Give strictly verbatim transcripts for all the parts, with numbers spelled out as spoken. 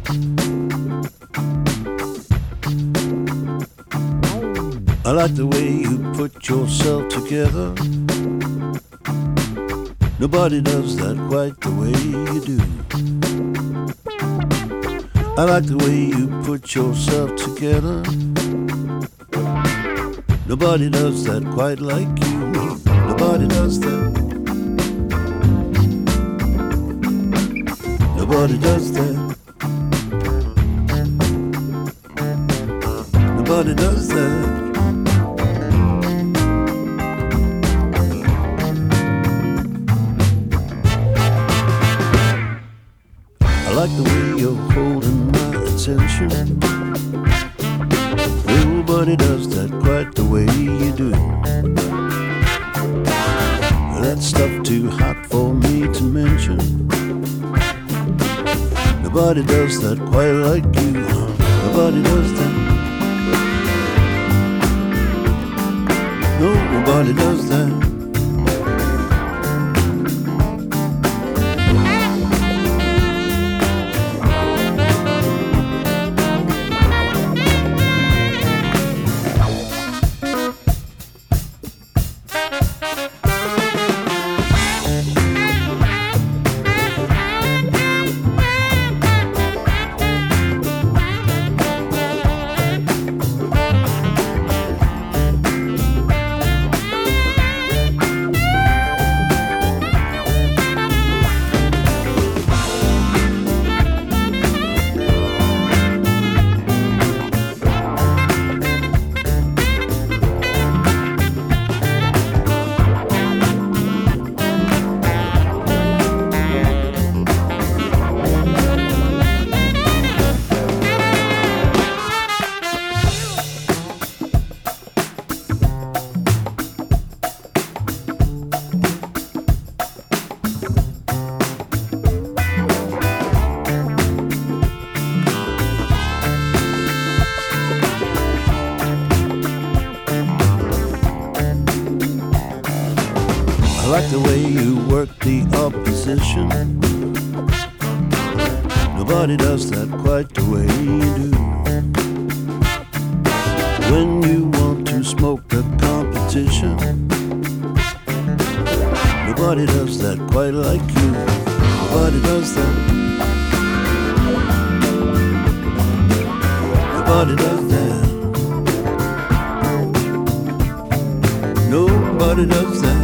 I like the way you put yourself together. Nobody does that quite the way you do. I like the way you put yourself together. Nobody does that quite like you. Nobody does that. Nobody does that. Nobody does that. I like the way you're holding my attention. Nobody does that quite the way you do. That stuff too hot for me to mention. Nobody does that quite like you. Nobody does that. No, nobody does that. I like the way you work the opposition. Nobody does that quite the way you do. When you want to smoke the competition, nobody does that quite like you. Nobody does that. Nobody does that. Nobody does that.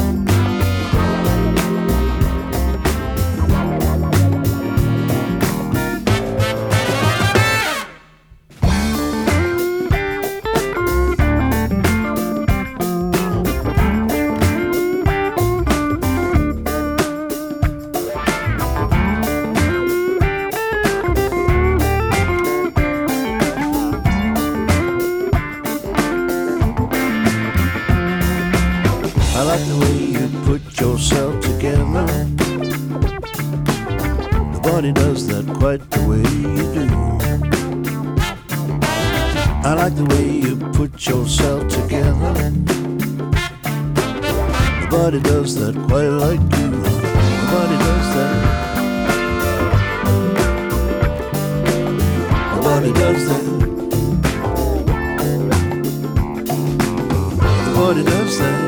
I like the way you put yourself together. Nobody does that quite the way you do. I like the way you put yourself together. Nobody does that quite like you. Nobody does that. Nobody does that. Nobody does that.